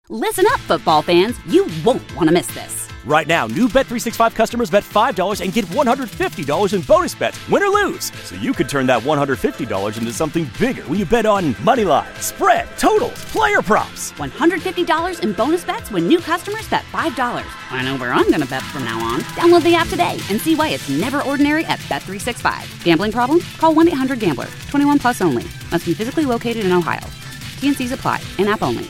Listen up, football fans. You won't want to miss this. Right now, new Bet365 customers bet $5 and get $150 in bonus bets, win or lose. So you could turn that $150 into something bigger when you bet on money line, spread, totals, player props. $150 in bonus bets when new customers bet $5. I know where I'm going to bet from now on. Download the app today and see why it's never ordinary at Bet365. Gambling problem? Call 1-800-GAMBLER. 21 plus only. Must be physically located in Ohio. T&Cs apply. In-app only.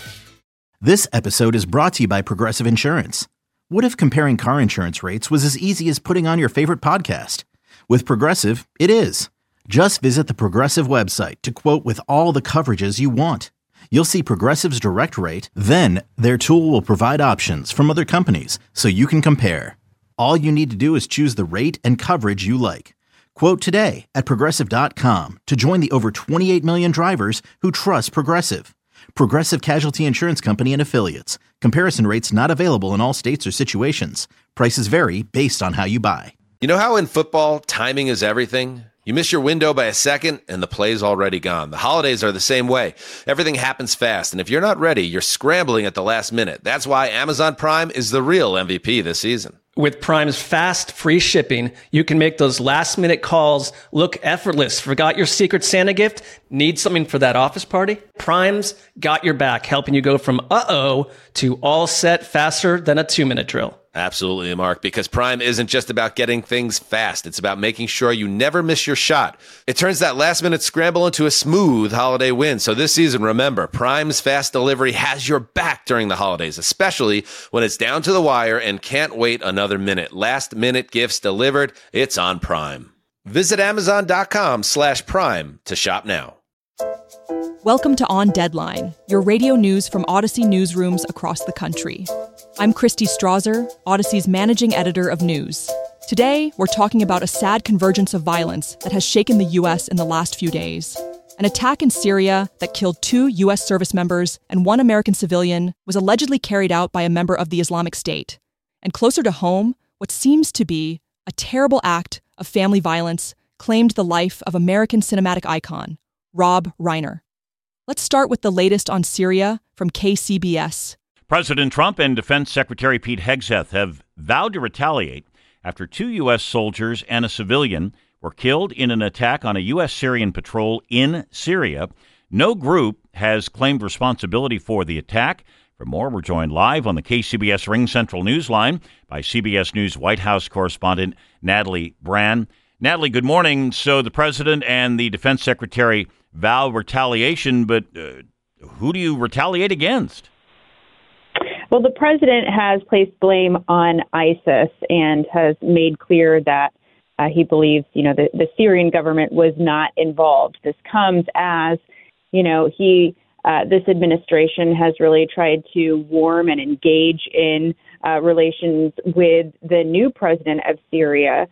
This episode is brought to you by Progressive Insurance. What if comparing car insurance rates was as easy as putting on your favorite podcast? With Progressive, it is. Just visit the Progressive website to quote with all the coverages you want. You'll see Progressive's direct rate, then their tool will provide options from other companies so you can compare. All you need to do is choose the rate and coverage you like. Quote today at Progressive.com to join the over 28 million drivers who trust Progressive. Progressive Casualty Insurance Company and Affiliates. Comparison rates not available in all states or situations. Prices vary based on how you buy. You know how in football, timing is everything? You miss your window by a second and the play's already gone. The holidays are the same way. Everything happens fast, and if you're not ready, you're scrambling at the last minute. That's why Amazon Prime is the real MVP this season. With Prime's fast, free shipping, you can make those last-minute calls look effortless. Forgot your Secret Santa gift? Need something for that office party? Prime's got your back, helping you go from uh-oh to all set faster than a 2-minute drill. Absolutely, Mark, because Prime isn't just about getting things fast. It's about making sure you never miss your shot. It turns that last-minute scramble into a smooth holiday win. So this season, remember, Prime's fast delivery has your back during the holidays, especially when it's down to the wire and can't wait another minute. Last-minute gifts delivered, it's on Prime. Visit Amazon.com/Prime to shop now. Welcome to On Deadline, your radio news from Odyssey newsrooms across the country. I'm Christy Strasser, Odyssey's managing editor of news. Today, we're talking about a sad convergence of violence that has shaken the U.S. in the last few days. An attack in Syria that killed 2 U.S. service members and 1 American civilian was allegedly carried out by a member of the Islamic State. And closer to home, what seems to be a terrible act of family violence claimed the life of American cinematic icon, Rob Reiner. Let's start with the latest on Syria from KCBS. President Trump and Defense Secretary Pete Hegseth have vowed to retaliate after 2 U.S. soldiers and a civilian were killed in an attack on a U.S. Syrian patrol in Syria. No group has claimed responsibility for the attack. For more, we're joined live on the KCBS Ring Central Newsline by CBS News White House correspondent Natalie Brand. Natalie, good morning. So the president and the defense secretary vow retaliation, but who do you retaliate against? Well, the president has placed blame on ISIS and has made clear that he believes, the Syrian government was not involved. This comes as, this administration has really tried to warm and engage in relations with the new president of Syria,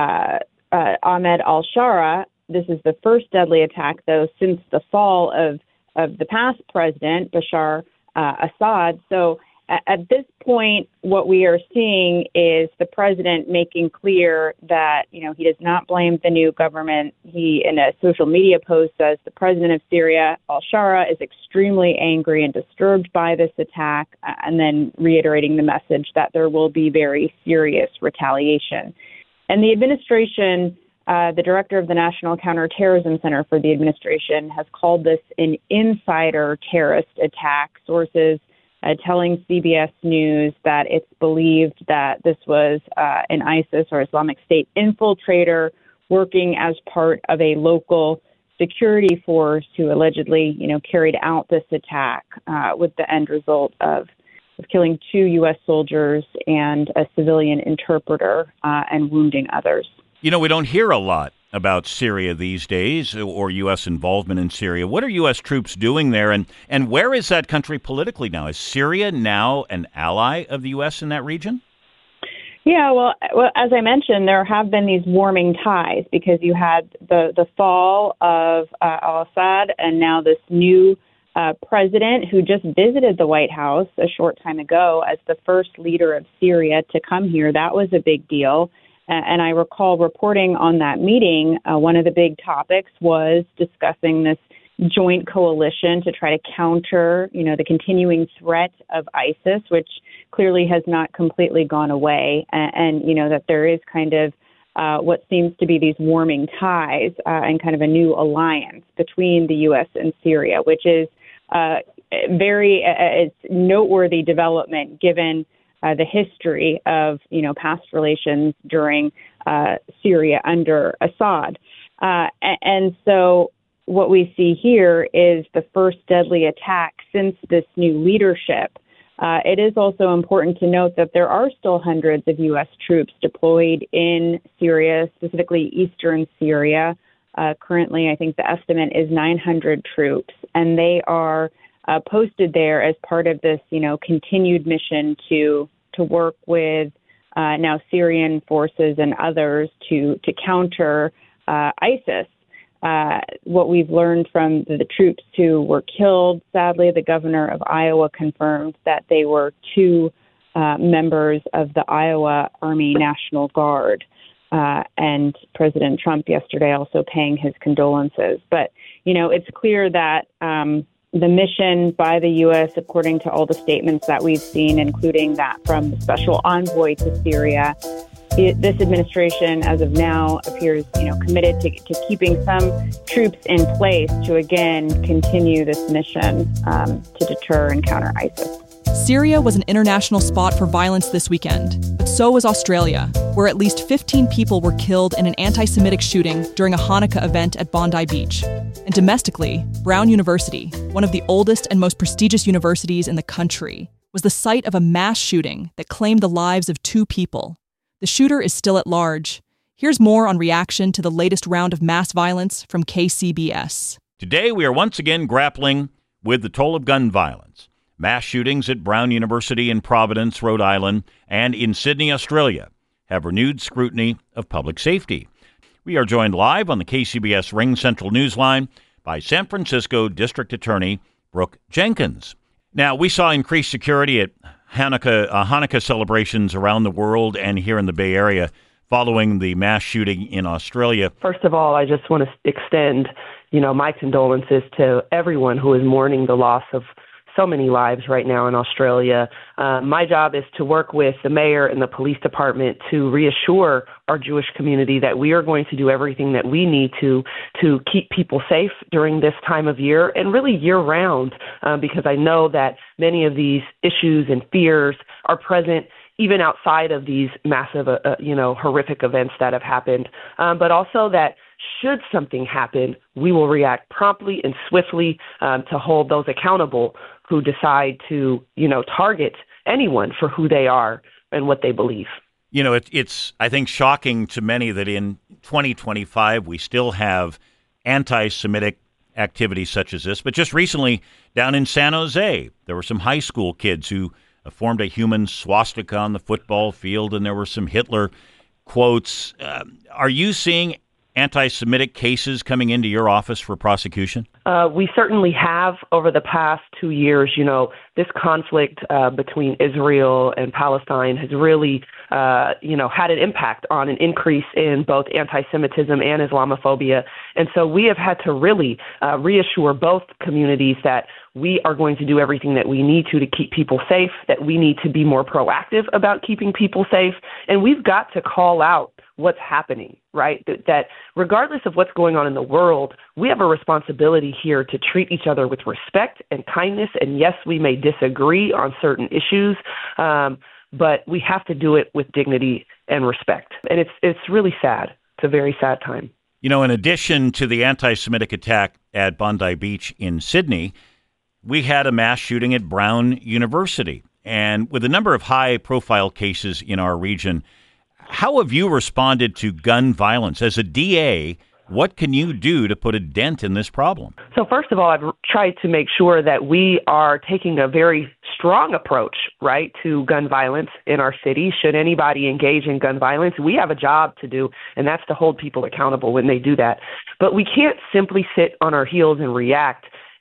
Ahmed al-Shara. This is the first deadly attack, though, since the fall of the past president, Bashar Assad. So at this point, what we are seeing is the president making clear that, he does not blame the new government. He, in a social media post, says the president of Syria, al-Shara, is extremely angry and disturbed by this attack, and then reiterating the message that there will be very serious retaliation. And the administration, the director of the National Counterterrorism Center for the administration, has called this an insider terrorist attack. Sources telling CBS News that it's believed that this was an ISIS or Islamic State infiltrator working as part of a local security force who allegedly, carried out this attack with the end result of killing 2 U.S. soldiers and a civilian interpreter and wounding others. We don't hear a lot about Syria these days or U.S. involvement in Syria. What are U.S. troops doing there, and where is that country politically now? Is Syria now an ally of the U.S. in that region? Yeah, well, as I mentioned, there have been these warming ties because you had the fall of al-Assad and now this new president who just visited the White House a short time ago as the first leader of Syria to come here. That was a big deal. And I recall reporting on that meeting, one of the big topics was discussing this joint coalition to try to counter, the continuing threat of ISIS, which clearly has not completely gone away, and that there is kind of what seems to be these warming ties and kind of a new alliance between the U.S. and Syria, which is it's noteworthy development given the history of, past relations during Syria under Assad. And so what we see here is the first deadly attack since this new leadership. It is also important to note that there are still hundreds of U.S. troops deployed in Syria, specifically eastern Syria. Currently, I think the estimate is 900 troops, and they are posted there as part of this, continued mission to work with now Syrian forces and others to counter ISIS. What we've learned from the troops who were killed, sadly, the governor of Iowa confirmed that they were two members of the Iowa Army National Guard. And President Trump yesterday also paying his condolences. But, it's clear that the mission by the U.S., according to all the statements that we've seen, including that from the special envoy to Syria, this administration, as of now, appears, committed to keeping some troops in place to, again, continue this mission to deter and counter ISIS. Syria was an international spot for violence this weekend, but so was Australia, where at least 15 people were killed in an anti-Semitic shooting during a Hanukkah event at Bondi Beach. And domestically, Brown University, one of the oldest and most prestigious universities in the country, was the site of a mass shooting that claimed the lives of 2 people. The shooter is still at large. Here's more on reaction to the latest round of mass violence from KCBS. Today, we are once again grappling with the toll of gun violence. Mass shootings at Brown University in Providence, Rhode Island, and in Sydney, Australia, have renewed scrutiny of public safety. We are joined live on the KCBS Ring Central Newsline by San Francisco District Attorney Brooke Jenkins. Now, we saw increased security at Hanukkah celebrations around the world and here in the Bay Area following the mass shooting in Australia. First of all, I just want to extend, my condolences to everyone who is mourning the loss of so many lives right now in Australia. My job is to work with the mayor and the police department to reassure our Jewish community that we are going to do everything that we need to keep people safe during this time of year and really year-round, because I know that many of these issues and fears are present even outside of these massive, horrific events that have happened, but also that should something happen, we will react promptly and swiftly to hold those accountable who decide to, target anyone for who they are and what they believe. It's, I think, shocking to many that in 2025 we still have anti-Semitic activities such as this. But just recently, down in San Jose, there were some high school kids who formed a human swastika on the football field, and there were some Hitler quotes. Are you seeing anti-Semitic cases coming into your office for prosecution? We certainly have over the past 2 years. This conflict between Israel and Palestine has really, had an impact on an increase in both anti-Semitism and Islamophobia. And so we have had to really reassure both communities that we are going to do everything that we need to keep people safe, that we need to be more proactive about keeping people safe. And we've got to call out what's happening, right? That regardless of what's going on in the world, we have a responsibility here to treat each other with respect and kindness. And yes, we may disagree on certain issues, but we have to do it with dignity and respect. And it's really sad. It's a very sad time. In addition to the anti-Semitic attack at Bondi Beach in Sydney, we had a mass shooting at Brown University. And with a number of high-profile cases in our region, how have you responded to gun violence? As a DA, what can you do to put a dent in this problem? So first of all, I've tried to make sure that we are taking a very strong approach, right, to gun violence in our city. Should anybody engage in gun violence, we have a job to do, and that's to hold people accountable when they do that. But we can't simply sit on our heels and react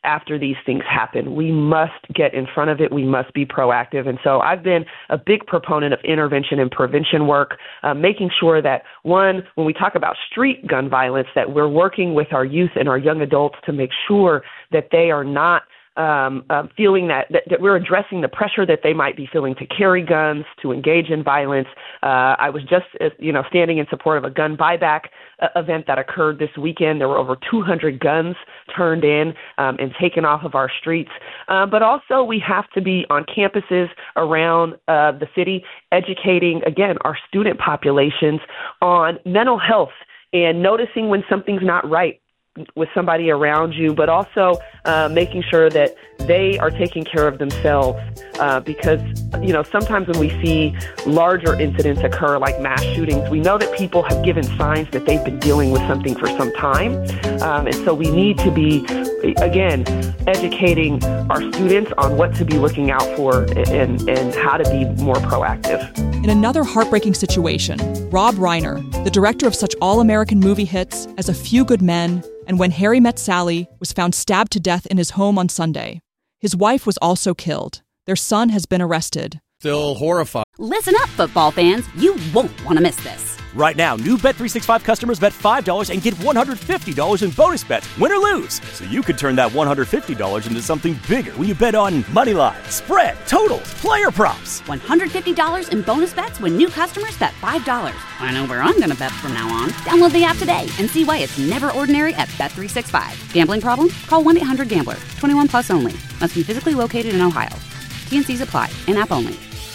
after these things happen. We must get in front of it. We must be proactive. And so I've been a big proponent of intervention and prevention work, making sure that, one, when we talk about street gun violence, that we're working with our youth and our young adults to make sure that they are not feeling that we're addressing the pressure that they might be feeling to carry guns, to engage in violence. I was just, standing in support of a gun buyback event that occurred this weekend. There were over 200 guns turned in and taken off of our streets. But also we have to be on campuses around the city, educating, again, our student populations on mental health and noticing when something's not right with somebody around you, but also making sure that they are taking care of themselves because, sometimes when we see larger incidents occur like mass shootings, we know that people have given signs that they've been dealing with something for some time. And so we need to be, again, educating our students on what to be looking out for and how to be more proactive. In another heartbreaking situation, Rob Reiner, the director of such all-American movie hits as A Few Good Men and When Harry Met Sally, was found stabbed to death in his home on Sunday. His wife was also killed. Their son has been arrested. Still horrified. Listen up, football fans. You won't want to miss this. Right now, new Bet365 customers bet $5 and get $150 in bonus bets, win or lose. So you could turn that $150 into something bigger when you bet on money line, spread, totals, player props. $150 in bonus bets when new customers bet $5. I know where I'm going to bet from now on. Download the app today and see why it's never ordinary at Bet365. Gambling problem? Call 1-800-GAMBLER. 21 plus only. Must be physically located in Ohio. T&Cs apply. In-app only.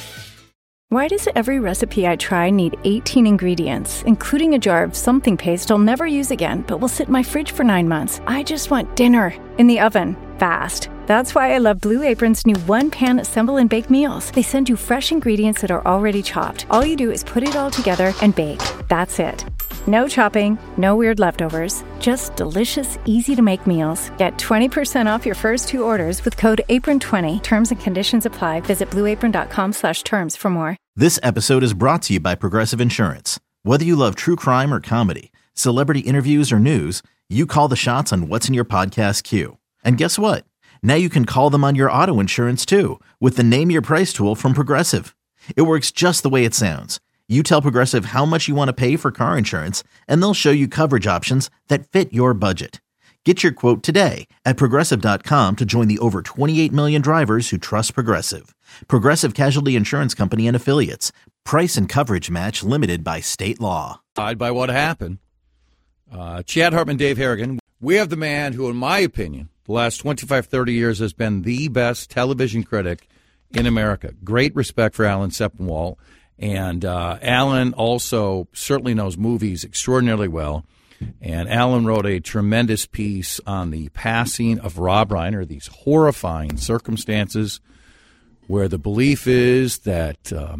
Why does every recipe I try need 18 ingredients, including a jar of something paste I'll never use again, but will sit in my fridge for 9 months? I just want dinner in the oven, fast. That's why I love Blue Apron's new one-pan assemble and bake meals. They send you fresh ingredients that are already chopped. All you do is put it all together and bake. That's it. No chopping, no weird leftovers, just delicious, easy-to-make meals. Get 20% off your first 2 orders with code APRON20. Terms and conditions apply. Visit blueapron.com/terms for more. This episode is brought to you by Progressive Insurance. Whether you love true crime or comedy, celebrity interviews or news, you call the shots on what's in your podcast queue. And guess what? Now you can call them on your auto insurance too with the Name Your Price tool from Progressive. It works just the way it sounds. You tell Progressive how much you want to pay for car insurance, and they'll show you coverage options that fit your budget. Get your quote today at Progressive.com to join the over 28 million drivers who trust Progressive. Progressive Casualty Insurance Company and Affiliates. Price and coverage match limited by state law. By what happened. Chad Hartman, Dave Harrigan. We have the man who, in my opinion, the last 25, 30 years has been the best television critic in America. Great respect for Alan Sepinwall. And Alan also certainly knows movies extraordinarily well. And Alan wrote a tremendous piece on the passing of Rob Reiner, these horrifying circumstances where the belief is that the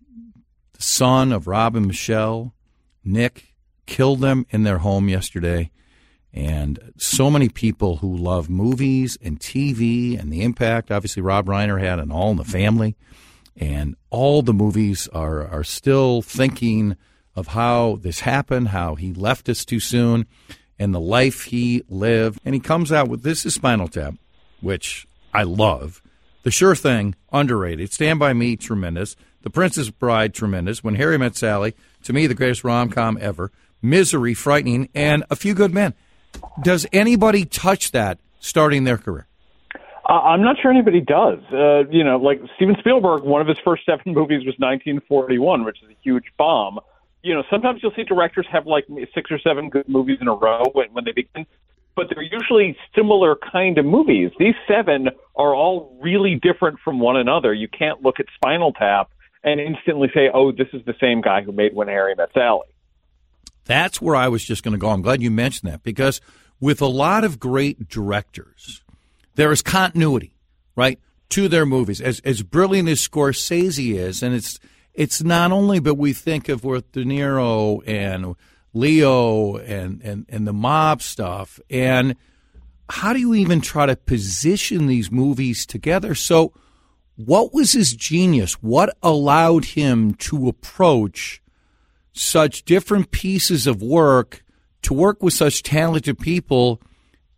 son of Rob and Michelle, Nick, killed them in their home yesterday. And so many people who love movies and TV and the impact, obviously, Rob Reiner had on All in the Family. And all the movies are still thinking of how this happened, how he left us too soon, and the life he lived. And he comes out with This Is Spinal Tap, which I love. The Sure Thing, underrated. Stand By Me, tremendous. The Princess Bride, tremendous. When Harry Met Sally, to me, the greatest rom-com ever. Misery, frightening, and A Few Good Men. Does anybody touch that starting their career? I'm not sure anybody does. Like Steven Spielberg, one of his first 7 movies was 1941, which is a huge bomb. Sometimes you'll see directors have like 6 or 7 good movies in a row when they begin, but they're usually similar kind of movies. These 7 are all really different from one another. You can't look at Spinal Tap and instantly say, oh, this is the same guy who made When Harry Met Sally. That's where I was just going to go. I'm glad you mentioned that, because with a lot of great directors, there is continuity, right, to their movies. As brilliant as Scorsese is, and it's not only, but we think of with De Niro and Leo and the mob stuff. And how do you even try to position these movies together? So what was his genius? What allowed him to approach such different pieces of work, to work with such talented people,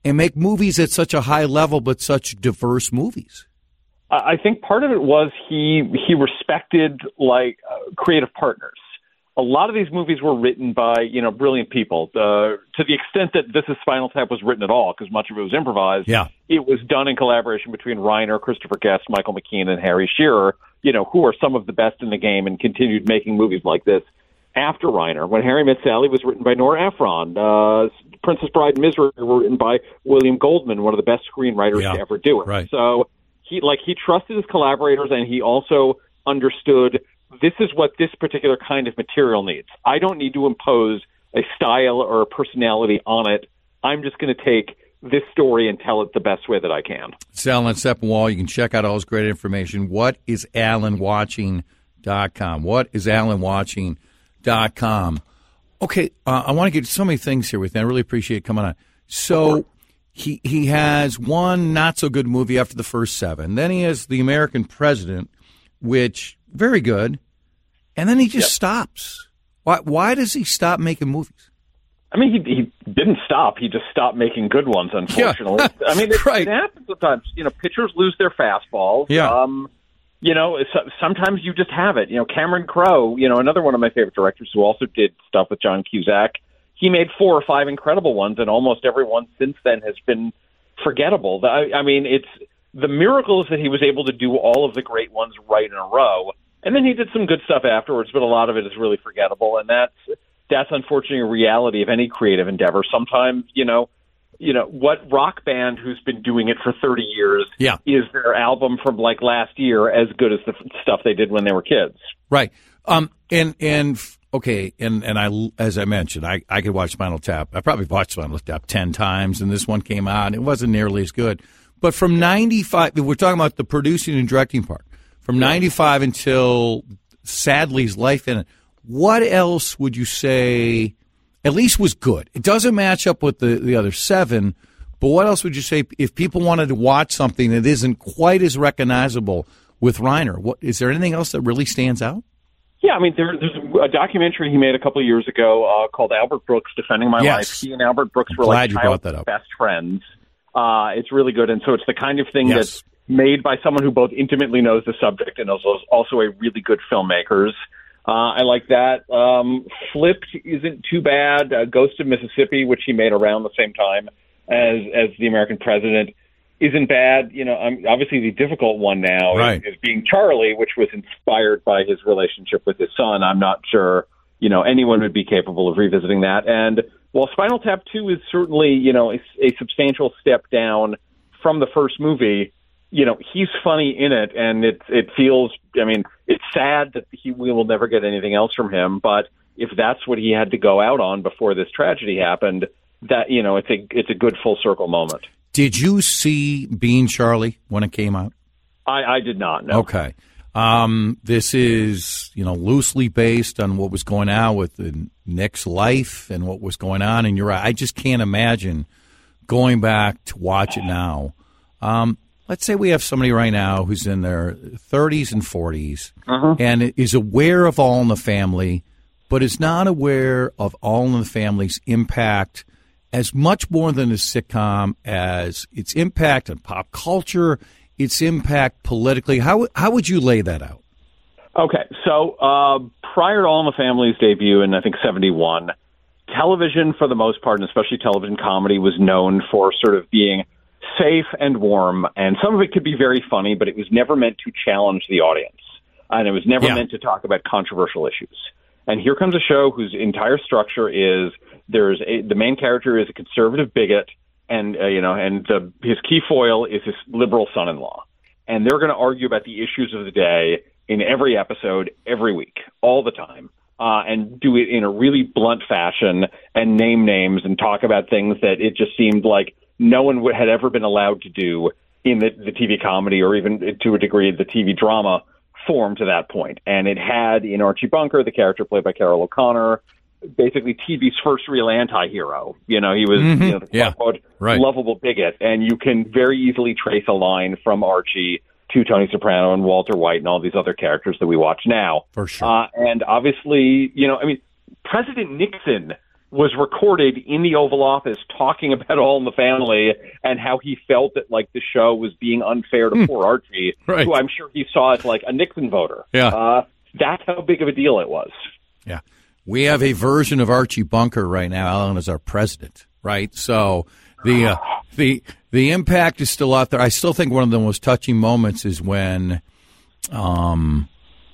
and make movies at such a high level, but such diverse movies? I think part of it was he respected creative partners. A lot of these movies were written by brilliant people. To the extent that This Is Spinal Tap was written at all, because much of it was improvised. Yeah. It was done in collaboration between Reiner, Christopher Guest, Michael McKean, and Harry Shearer. Who are some of the best in the game and continued making movies like this after Reiner. When Harry Met Sally was written by Nora Ephron. Princess Bride and Misery were written by William Goldman, one of the best screenwriters to ever do it. Right. So he trusted his collaborators, and he also understood this is what this particular kind of material needs. I don't need to impose a style or a personality on it. I'm just going to take this story and tell it the best way that I can. It's Alan Sepinwall. You can check out all his great information. What is AlanWatching.com? What is AlanWatching.com? Okay, I want to get so many things here with you. I really appreciate it coming on. So he has one not-so-good movie after the first 7. Then he has The American President, which, very good. And then he just stops. Why does he stop making movies? I mean, he didn't stop. He just stopped making good ones, unfortunately. Yeah. I mean, it happens sometimes. Pitchers lose their fastballs. Yeah. Sometimes you just have it. Cameron Crowe, another one of my favorite directors who also did stuff with John Cusack, he made 4 or 5 incredible ones, and almost every one since then has been forgettable. I mean, it's the miracle is that he was able to do all of the great ones right in a row, and then he did some good stuff afterwards, but a lot of it is really forgettable, and that's unfortunately a reality of any creative endeavor. Sometimes, what rock band who's been doing it for 30 years is their album from last year as good as the stuff they did when they were kids. Right. And I, as I mentioned, I could watch Spinal Tap. I probably watched Spinal Tap 10 times, and this one came out, and it wasn't nearly as good. But from 95, we're talking about the producing and directing part, from 95 until Sadly's life in it, what else would you say at least was good? It doesn't match up with the other 7, but what else would you say if people wanted to watch something that isn't quite as recognizable with Reiner? Is there anything else that really stands out? Yeah, I mean, there's a documentary he made a couple of years ago called Albert Brooks, Defending My Life. He and Albert Brooks were childhood best friends. It's really good, and so it's the kind of thing that's made by someone who both intimately knows the subject and is also a really good filmmaker. I like that. Flipped isn't too bad. Ghost of Mississippi, which he made around the same time as The American President, isn't bad. Obviously the difficult one now is Being Charlie, which was inspired by his relationship with his son. I'm not sure, anyone would be capable of revisiting that. And while Spinal Tap 2 is certainly, a substantial step down from the first movie, he's funny in it, and it feels, it's sad that we will never get anything else from him, but if that's what he had to go out on before this tragedy happened, that, it's a good full circle moment. Did you see Being Charlie when it came out? I did not, no. Okay. This is, loosely based on what was going on with Nick's life and what was going on in your eye. I just can't imagine going back to watch it now. Let's say we have somebody right now who's in their 30s and 40s and is aware of All in the Family, but is not aware of All in the Family's impact as much more than a sitcom as its impact on pop culture, its impact politically. How would you lay that out? Okay, so prior to All in the Family's debut in, I think, 71, television, for the most part, and especially television comedy, was known for sort of being safe and warm, and some of it could be very funny, but it was never meant to challenge the audience, and it was never meant to talk about controversial issues. And here comes a show whose entire structure is the main character is a conservative bigot, and his key foil is his liberal son-in-law, and they're going to argue about the issues of the day in every episode, every week, all the time, and do it in a really blunt fashion and name names and talk about things that it just seemed like no one had ever been allowed to do in the TV comedy, or even to a degree the TV drama form to that point. And it had in Archie Bunker, the character played by Carol O'Connor, basically TV's first real anti-hero. He was quote, lovable bigot, and you can very easily trace a line from Archie to Tony Soprano and Walter White and all these other characters that we watch now. For sure. And obviously, President Nixon was recorded in the Oval Office talking about All in the Family and how he felt that like the show was being unfair to poor Archie, Right. who I'm sure he saw as like a Nixon voter. Yeah. That's how big of a deal it was. Yeah. We have a version of Archie Bunker right now. Alan is our president, right? So the impact is still out there. I still think one of the most touching moments is when Rob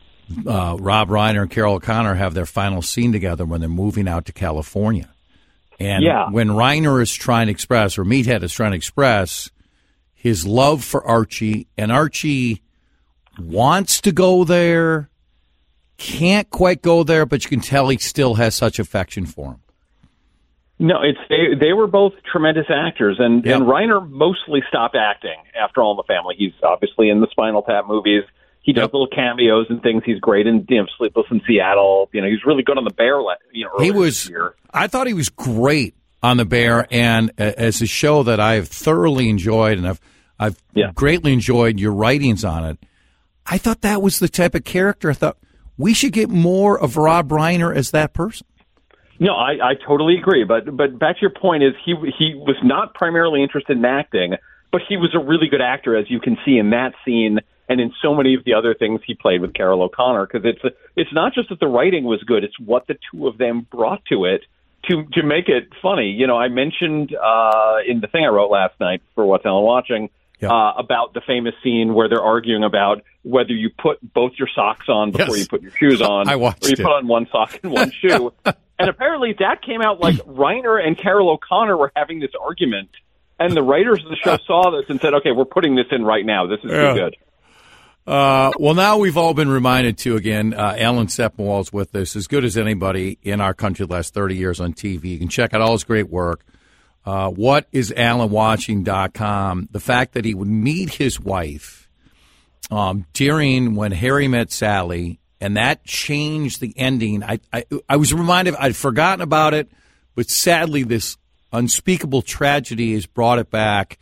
Reiner and Carol O'Connor have their final scene together when they're moving out to California. And when Reiner is trying to express, or Meathead is trying to express his love for Archie, and Archie wants to go there, can't quite go there, but you can tell he still has such affection for him. No, they were both tremendous actors, and Reiner mostly stopped acting after All in the Family. He's obviously in the Spinal Tap movies. He does little cameos and things. He's great in Sleepless in Seattle. He's really good on The Bear. Earlier this year. I thought he was great on The Bear, and as a show that I have thoroughly enjoyed, and I've greatly enjoyed your writings on it. I thought that was the type of character. I thought we should get more of Rob Reiner as that person. No, I totally agree. But back to your point is he was not primarily interested in acting, but he was a really good actor, as you can see in that scene and in so many of the other things he played with Carol O'Connor. Because it's not just that the writing was good; it's what the two of them brought to it to make it funny. I mentioned in the thing I wrote last night for What's Ellen Watching about the famous scene where they're arguing about whether you put both your socks on before you put your shoes on, I watched or you put on one sock and one shoe. And apparently that came out like Reiner and Carol O'Connor were having this argument, and the writers of the show saw this and said, okay, we're putting this in right now. This is too good. Well, now we've all been reminded to, again, Alan Sepinwall's with us, as good as anybody in our country the last 30 years on TV. You can check out all his great work. WhatIsAlanWatching.com. The fact that he would meet his wife during When Harry Met Sally, and that changed the ending. I was reminded, I'd forgotten about it, but sadly this unspeakable tragedy has brought it back.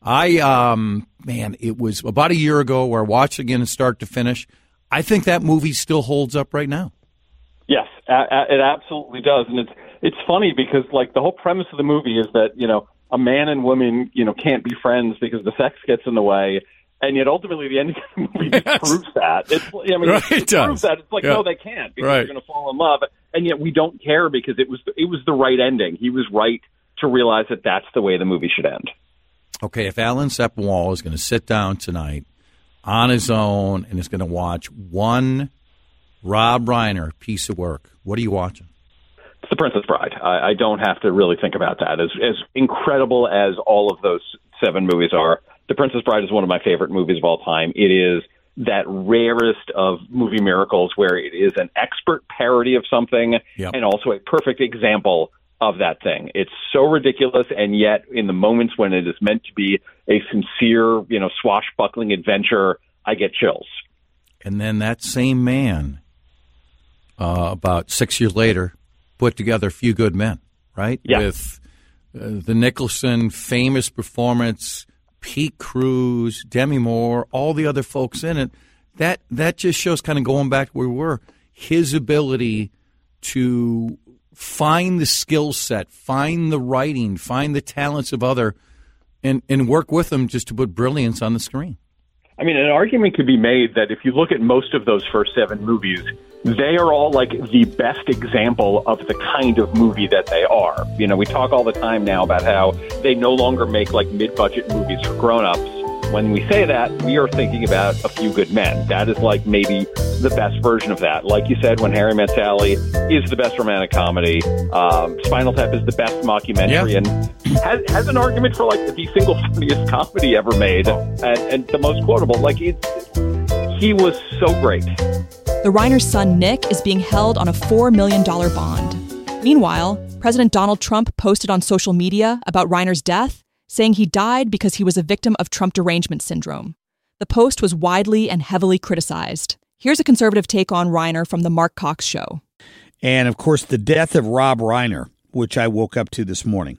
It was about a year ago where I watched it again start to finish. I think that movie still holds up right now. Yes, it absolutely does. And it's funny because like the whole premise of the movie is that, a man and woman, can't be friends because the sex gets in the way. And yet, ultimately, the ending of the movie proves that. It proves that. It's like, no, they can't because they're going to fall in love. And yet, we don't care because it was the right ending. He was right to realize that that's the way the movie should end. Okay, if Alan Sepinwall is going to sit down tonight on his own and is going to watch one Rob Reiner piece of work, what are you watching? It's The Princess Bride. I don't have to really think about that. As incredible as all of those 7 movies are, The Princess Bride is one of my favorite movies of all time. It is that rarest of movie miracles where it is an expert parody of something and also a perfect example of that thing. It's so ridiculous, and yet in the moments when it is meant to be a sincere, swashbuckling adventure, I get chills. And then that same man, about 6 years later, put together A Few Good Men, right? Yeah. With the Nicholson famous performance, Pete Cruz, Demi Moore, all the other folks in it. That just shows, kind of going back to where we were, his ability to find the skill set, find the writing, find the talents of other, and work with them just to put brilliance on the screen. I mean, an argument could be made that if you look at most of those first 7 movies, they are all like the best example of the kind of movie that they are. We talk all the time now about how they no longer make like mid-budget movies for grown-ups. When we say that, we are thinking about A Few Good Men. That is like maybe the best version of that. Like you said, When Harry Met Sally is the best romantic comedy. Spinal Tap is the best mockumentary and has an argument for like the single funniest comedy ever made and the most quotable. Like he was so great. The Reiner's son, Nick, is being held on a $4 million bond. Meanwhile, President Donald Trump posted on social media about Reiner's death, saying he died because he was a victim of Trump derangement syndrome. The post was widely and heavily criticized. Here's a conservative take on Reiner from The Mark Cox Show. And, of course, the death of Rob Reiner, which I woke up to this morning.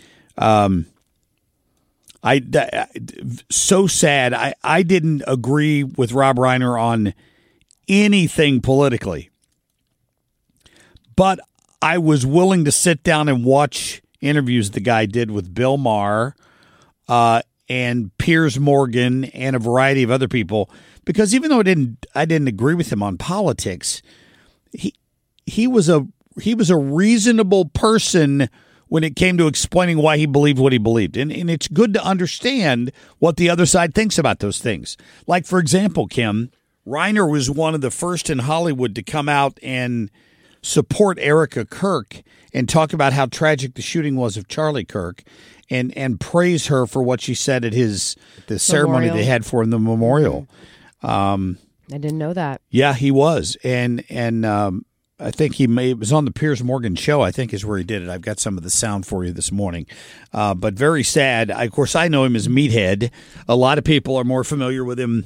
So sad. I didn't agree with Rob Reiner on anything politically. But I was willing to sit down and watch interviews the guy did with Bill Maher and Piers Morgan and a variety of other people, because even though I didn't agree with him on politics, he was a reasonable person when it came to explaining why he believed what he believed. And it's good to understand what the other side thinks about those things. Like, for example, Kim, Reiner was one of the first in Hollywood to come out and support Erica Kirk and talk about how tragic the shooting was of Charlie Kirk and praise her for what she said at the ceremony they had for him, the memorial. I didn't know that. Yeah, he was. And I think it was on the Piers Morgan show, I think is where he did it. I've got some of the sound for you this morning. But very sad. Of course, I know him as Meathead. A lot of people are more familiar with him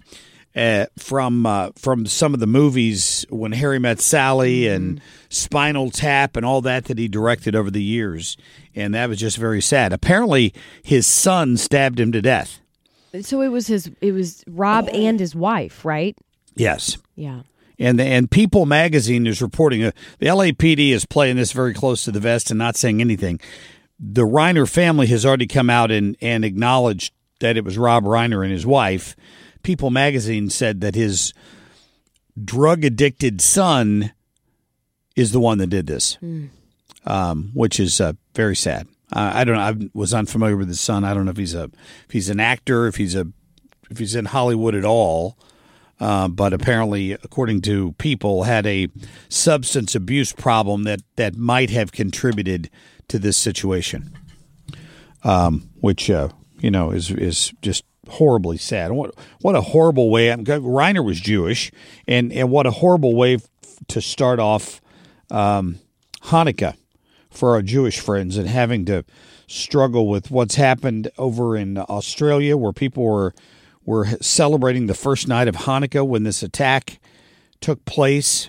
from some of the movies, When Harry Met Sally and Spinal Tap and all that he directed over the years. And that was just very sad. Apparently, his son stabbed him to death. So it was Rob and his wife, right? Yes. Yeah. And People magazine is reporting, the LAPD is playing this very close to the vest and not saying anything. The Reiner family has already come out and acknowledged that it was Rob Reiner and his wife. People magazine said that his drug-addicted son is the one that did this, which is very sad. I don't know. I was unfamiliar with his son. I don't know if he's an actor, if he's in Hollywood at all. But apparently, according to People, had a substance abuse problem that might have contributed to this situation, which is just horribly sad. What a horrible way! Reiner was Jewish, and what a horrible way to start off Hanukkah for our Jewish friends, and having to struggle with what's happened over in Australia, where people were celebrating the first night of Hanukkah when this attack took place.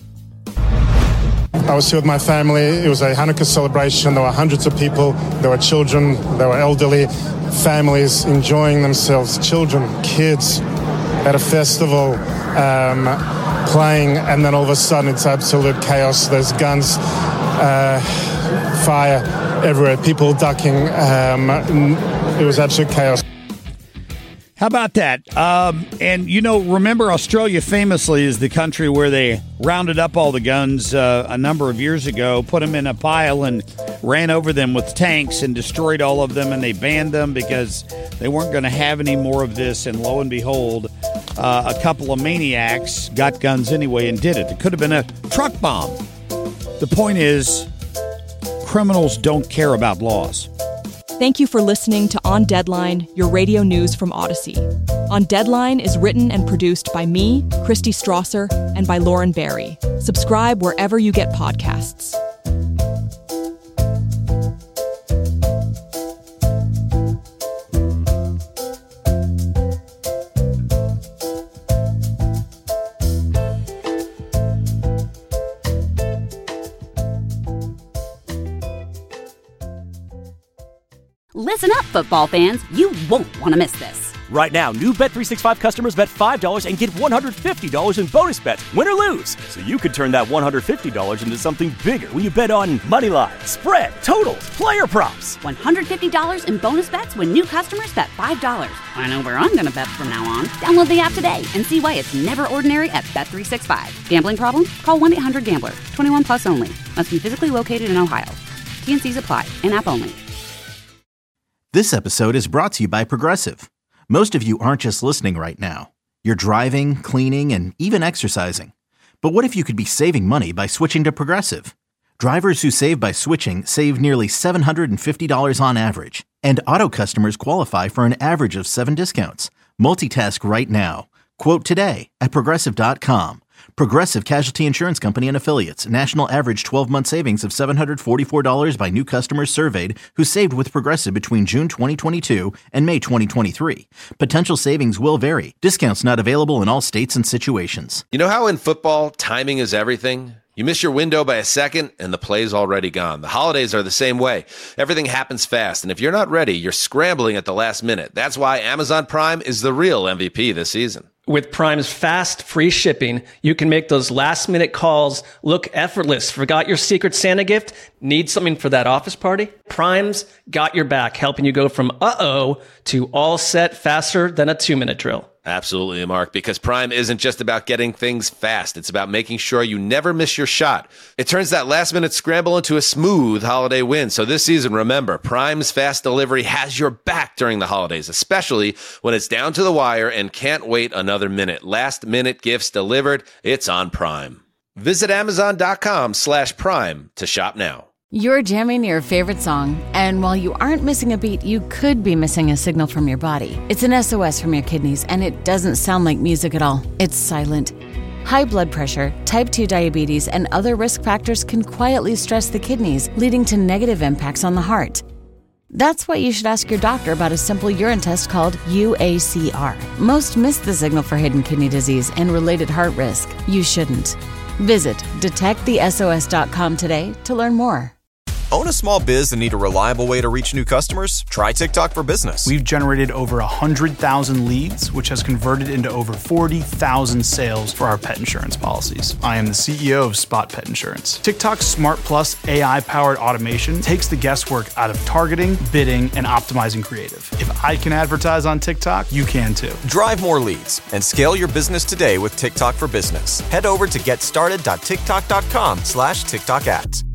I was here with my family. It was a Hanukkah celebration. There were hundreds of people. There were children. There were elderly families enjoying themselves. Children, kids at a festival playing, and then all of a sudden it's absolute chaos. There's guns, fire everywhere, people ducking. It was absolute chaos. How about that? And, remember Australia famously is the country where they rounded up all the guns a number of years ago, put them in a pile and ran over them with tanks and destroyed all of them, and they banned them because they weren't going to have any more of this. And lo and behold, a couple of maniacs got guns anyway and did it. It could have been a truck bomb. The point is, criminals don't care about laws. Thank you for listening to On Deadline, your radio news from Odyssey. On Deadline is written and produced by me, Christy Strasser, and by Lauren Barry. Subscribe wherever you get podcasts. Listen up, football fans. You won't want to miss this. Right now, new Bet365 customers bet $5 and get $150 in bonus bets, win or lose. So you could turn that $150 into something bigger when you bet on moneyline, spread, totals, player props. $150 in bonus bets when new customers bet $5. I know where I'm going to bet from now on. Download the app today and see why it's never ordinary at Bet365. Gambling problem? Call 1-800-GAMBLER. 21 plus only. Must be physically located in Ohio. T&Cs apply. In-app only. This episode is brought to you by Progressive. Most of you aren't just listening right now. You're driving, cleaning, and even exercising. But what if you could be saving money by switching to Progressive? Drivers who save by switching save nearly $750 on average. And auto customers qualify for an average of 7 discounts. Multitask right now. Quote today at Progressive.com. Progressive Casualty Insurance Company and Affiliates. National average 12-month savings of $744 by new customers surveyed who saved with Progressive between June 2022 and May 2023. Potential savings will vary. Discounts not available in all states and situations. You know how in football, timing is everything? You miss your window by a second, and the play's already gone. The holidays are the same way. Everything happens fast, and if you're not ready, you're scrambling at the last minute. That's why Amazon Prime is the real MVP this season. With Prime's fast, free shipping, you can make those last-minute calls look effortless. Forgot your Secret Santa gift? Need something for that office party? Prime's got your back, helping you go from uh-oh to all set faster than a 2-minute drill. Absolutely, Mark, because Prime isn't just about getting things fast. It's about making sure you never miss your shot. It turns that last-minute scramble into a smooth holiday win. So this season, remember, Prime's fast delivery has your back during the holidays, especially when it's down to the wire and can't wait another minute. Last-minute gifts delivered. It's on Prime. Visit Amazon.com/Prime to shop now. You're jamming your favorite song, and while you aren't missing a beat, you could be missing a signal from your body. It's an SOS from your kidneys, and it doesn't sound like music at all. It's silent. High blood pressure, type 2 diabetes, and other risk factors can quietly stress the kidneys, leading to negative impacts on the heart. That's why you should ask your doctor about a simple urine test called UACR. Most miss the signal for hidden kidney disease and related heart risk. You shouldn't. Visit detectthesos.com today to learn more. Own a small biz and need a reliable way to reach new customers? Try TikTok for Business. We've generated over 100,000 leads, which has converted into over 40,000 sales for our pet insurance policies. I am the CEO of Spot Pet Insurance. TikTok's Smart Plus AI-powered automation takes the guesswork out of targeting, bidding, and optimizing creative. If I can advertise on TikTok, you can too. Drive more leads and scale your business today with TikTok for Business. Head over to getstarted.tiktok.com/TikTok ads.